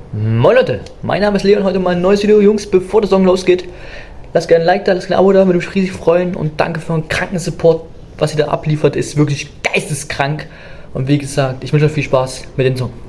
Moin Leute, mein Name ist Leon, heute mal ein neues Video. Jungs, bevor der Song losgeht, lasst gerne ein Like da, lasst gerne ein Abo da, würde mich riesig freuen. Und danke für euren kranken Support, was ihr da abliefert, ist wirklich geisteskrank. Und wie gesagt, ich wünsche euch viel Spaß mit dem Song.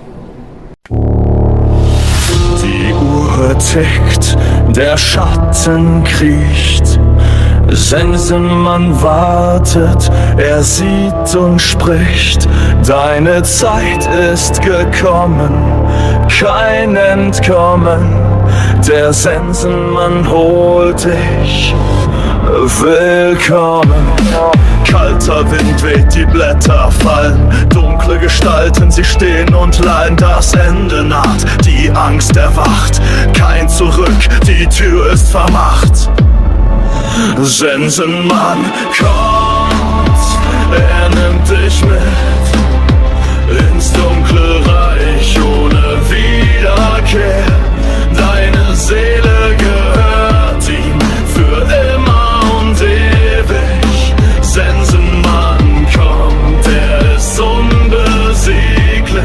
Die Uhr tickt, der Schatten kriecht. Sensenmann wartet, er sieht und spricht. Deine Zeit ist gekommen, kein Entkommen. Der Sensenmann holt dich willkommen. Kalter Wind weht, die Blätter fallen. Dunkle Gestalten, sie stehen und lallen. Das Ende naht, die Angst erwacht. Kein Zurück, die Tür ist vermacht. Sensenmann kommt, er nimmt dich mit ins dunkle Reich ohne Wiederkehr. Deine Seele gehört ihm für immer und ewig. Sensenmann kommt, er ist unbesieglich.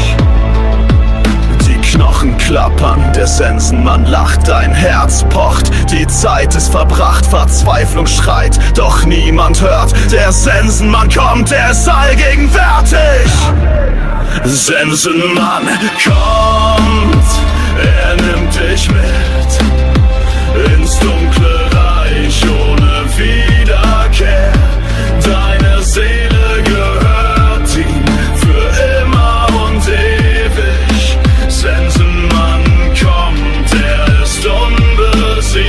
Die Knochen klappern, der Sensenmann lacht, dein Herz pocht. Die Zeit ist verbracht, Verzweiflung schreit, doch niemand hört. Der Sensenmann kommt, er ist allgegenwärtig. Sensenmann kommt, er nimmt dich mit ins dunkle Reich ohne Wiederkehr. Deine Seele gehört ihm für immer und ewig. Sensenmann kommt, er ist unbesieglich.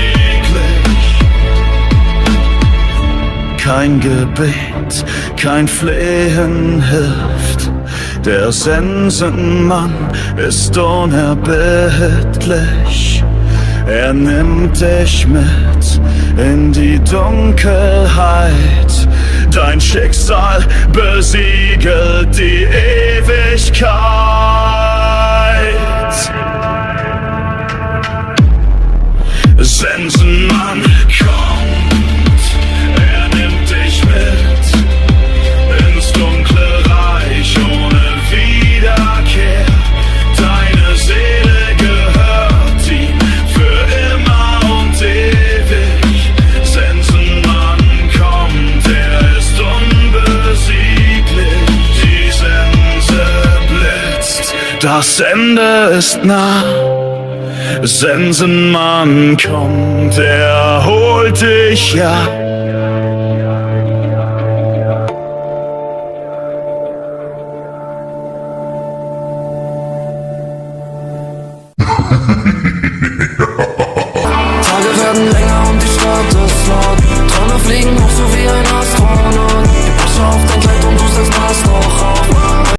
Kein Gebet, kein Flehen hilft. Der Sensenmann ist unerbittlich. Er nimmt dich mit in die Dunkelheit. Dein Schicksal besiegelt die Ewigkeit. Sensenmann kommt, er nimmt dich mit ins dunkle Reich ohne Wiederkehr. Deine Seele gehört ihm für immer und ewig. Sensenmann kommt, er ist unbesieglich. Die Sense blitzt, das Ende ist nah. Sensenmann kommt, er holt dich, ja.